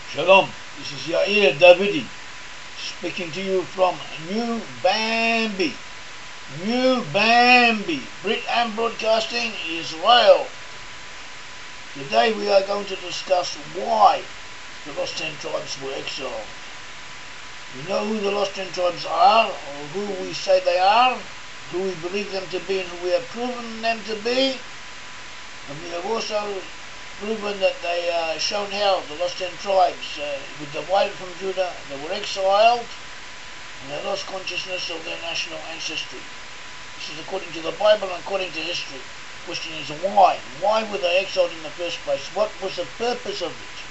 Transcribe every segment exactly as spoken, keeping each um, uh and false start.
Shalom, this is Yair Davidi speaking to you from New Bambi. New Bambi, Brit and Broadcasting, Israel. Today we are going to discuss why the Lost Ten Tribes were exiled. You know who the Lost Ten Tribes are, or who we say they are, who we believe them to be and who we have proven them to be. And we have also proven that they uh, shown how the Lost Ten Tribes uh, were divided from Judah, they were exiled, and they lost consciousness of their national ancestry. This is according to the Bible and according to history. The question is why? Why were they exiled in the first place? What was the purpose of it?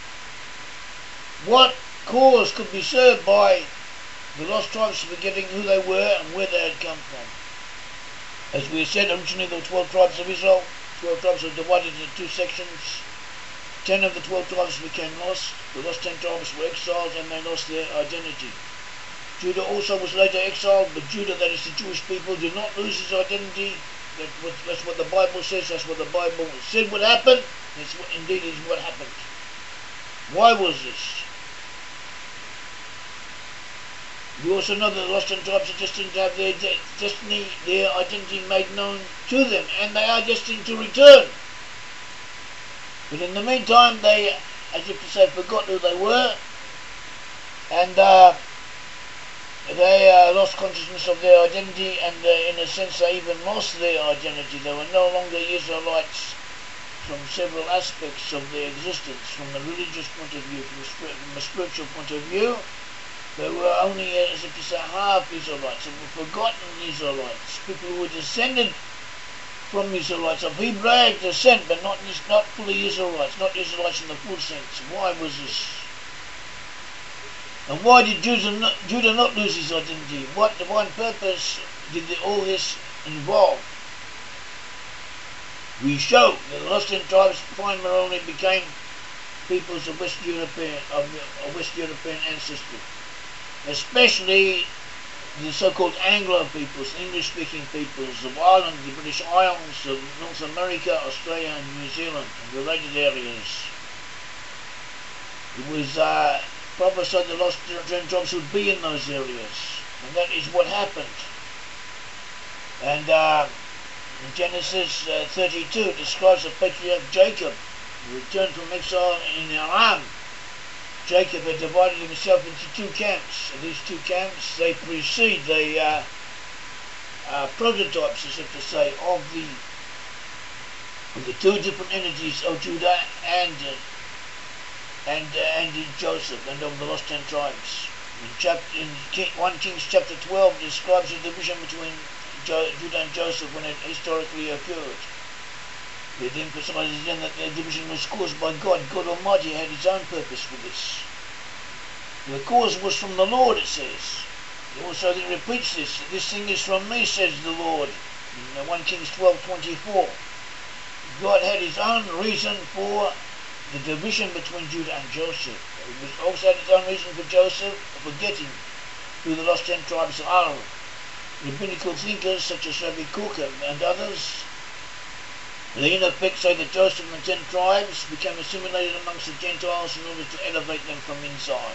What cause could be served by the lost tribes forgetting who they were and where they had come from? As we said, originally there were twelve tribes of Israel. Twelve tribes were divided into two sections. Ten of the twelve tribes became lost. The lost ten tribes were exiled and they lost their identity. Judah also was later exiled, but Judah, that is the Jewish people, did not lose his identity. That was, that's what the Bible says. That's what the Bible said would happen. That's what, indeed is what happened. Why was this? We also know that the lost ten tribes are destined to have their de destiny, their identity made known to them, and they are destined to return. But in the meantime, they, as if to say, forgot who they were, and uh, they uh, lost consciousness of their identity, and uh, in a sense they even lost their identity. They were no longer Israelites from several aspects of their existence, from the religious point of view, from a, from a spiritual point of view. They were only, as if to say, half Israelites, and were forgotten Israelites, people who were descended from Israelites, of Hebraic descent, but not, not fully Israelites, not Israelites in the full sense. Why was this? And why did Judah not, Judah not lose his identity? What divine purpose did the, all this involve? We show that the lost ten tribes primarily became peoples of West European, of, of West European ancestry, especially the so-called Anglo peoples, English-speaking peoples of Ireland, the British Isles, of North America, Australia and New Zealand, and related areas. It was uh, prophesied the lost ten tribes would be in those areas, and that is what happened. And uh, in Genesis uh, thirty-two, it describes the patriarch Jacob, who returned from exile in Aram. Jacob had divided himself into two camps. And these two camps, they precede the uh, uh, prototypes, as if to say, of the of the two different entities of Judah and uh, and uh, and in Joseph, and of the lost ten tribes. In, chapter, in King, First Kings chapter twelve, it describes the division between jo Judah and Joseph when it historically occurred. It emphasizes then that their division was caused by God. God Almighty had his own purpose for this. The cause was from the Lord, it says. It also then repeats this. This thing is from me, says the Lord. In First Kings twelve twenty-four. God had his own reason for the division between Judah and Joseph. It was also had his own reason for Joseph forgetting who the lost ten tribes are. Rabbinical thinkers such as Rabbi Kook and others, they in effect say that Joseph and the ten tribes became assimilated amongst the Gentiles in order to elevate them from inside.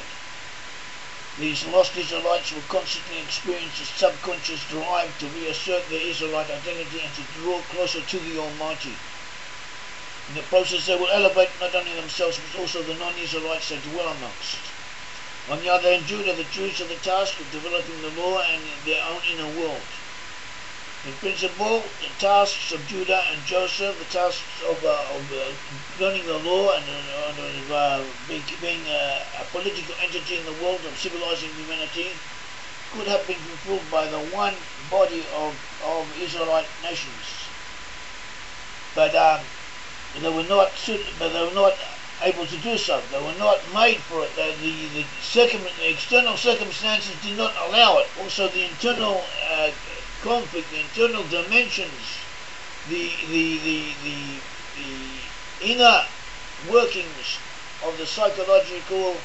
These lost Israelites will constantly experience a subconscious drive to reassert their Israelite identity and to draw closer to the Almighty. In the process they will elevate not only themselves but also the non-Israelites they dwell amongst. On the other hand, Judah, the Jews, are the task of developing the law and their own inner world. In principle, the tasks of Judah and Joseph, the tasks of, uh, of uh, learning the law and uh, uh, being, being uh, a political entity in the world of civilizing humanity, could have been fulfilled by the one body of, of Israelite nations. But um, they were not, but they were not able to do so. They were not made for it. The, the, the, circum, the external circumstances did not allow it. Also, the internal uh, conflict, the internal dimensions, the, the, the, the, the inner workings of the psychological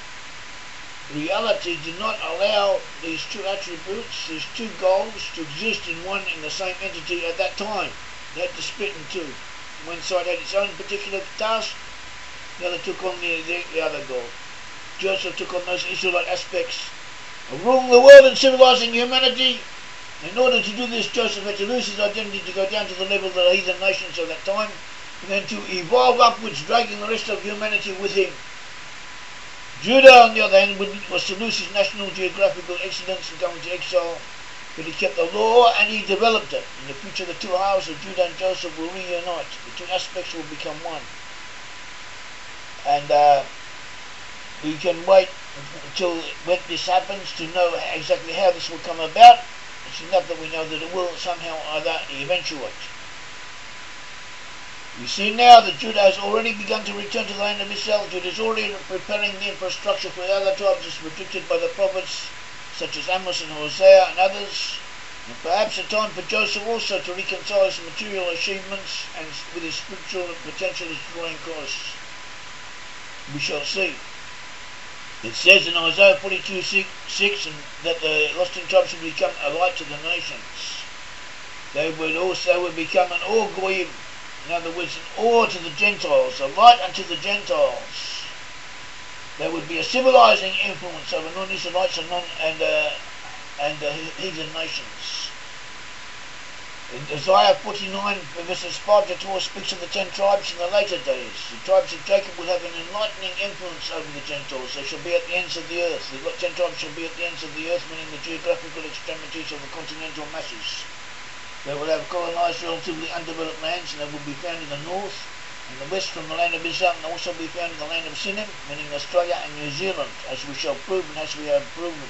reality did not allow these two attributes, these two goals, to exist in one and the same entity at that time. They had to split in two. One side had its own particular task, The other took on the, the, the other goal. Joseph took on those Israelite aspects of ruling the world and civilizing humanity. In order to do this, Joseph had to lose his identity to go down to the level of the heathen nations of that time, and then to evolve upwards, dragging the rest of humanity with him. Judah, on the other hand, was to lose his national geographical excellence and go into exile, but he kept the law and he developed it. In the future, the two halves of Judah and Joseph will reunite. The two aspects will become one. And uh, we can wait until when this happens to know exactly how this will come about. It's enough that we know that it will somehow or other eventuate. We see now that Judah has already begun to return to the land of Israel. Judah is already preparing the infrastructure for the other tribes as predicted by the prophets such as Amos and Hosea and others. And perhaps a time for Joseph also to reconcile his material achievements and with his spiritual potential as drawing Christ. We shall see. It says in Isaiah forty-two six that the lost in tribes will become a light to the nations. They will also will become an awe goyim, in other words, an awe to the Gentiles, a light unto the Gentiles. There would be a civilizing influence over non-Israelites and non and uh, and uh, heathen nations. In Isaiah forty-nine verses five to twelve speaks of the ten tribes in the later days. The tribes of Jacob will have an enlightening influence over the Gentiles. They shall be at the ends of the earth. The ten tribes shall be at the ends of the earth, meaning the geographical extremities of the continental masses. They will have colonized relatively undeveloped lands, and they will be found in the north and the west from the land of Israel, and also be found in the land of Sinim, meaning Australia and New Zealand, as we shall prove and as we have proven.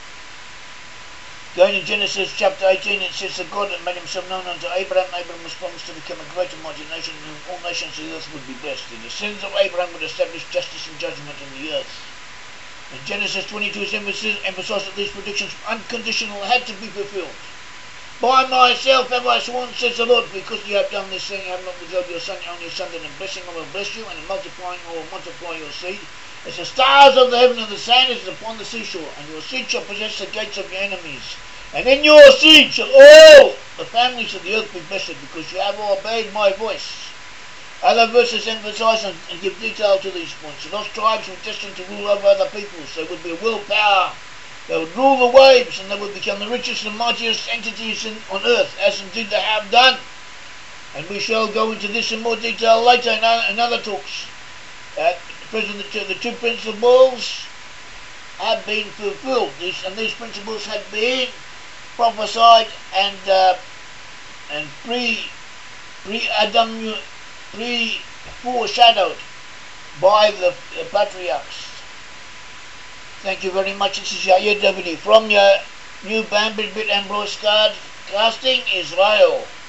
Going to Genesis chapter eighteen, it says that God had made himself known unto Abraham. Abraham was promised to become a great and mighty nation, in whom all nations of the earth would be blessed. The descendants of Abraham would establish justice and judgment in the earth. In Genesis twenty-two, it emphasized that these predictions were unconditional, had to be fulfilled. By myself have I sworn, says the Lord, because you have done this thing, I have not withheld your son, your only son, and in blessing I will bless you, and in multiplying I will multiply your seed. As the stars of the heaven and the sand is upon the seashore, and your seed shall possess the gates of your enemies. And in your seed shall all the families of the earth be blessed, because you have obeyed my voice. Other verses emphasize and, and give detail to these points. The lost tribes were destined to rule over other peoples. They would be a world power. They would rule the waves, and they would become the richest and mightiest entities in, on earth, as indeed they have done. And we shall go into this in more detail later in, in other talks. At present, the, the two principles have been fulfilled, these, and these principles had been prophesied and uh, and pre pre Adam pre foreshadowed by the, the patriarchs. Thank you very much. This is Yair Davidi from your new Bambit Bit and Broadcast Casting Israel.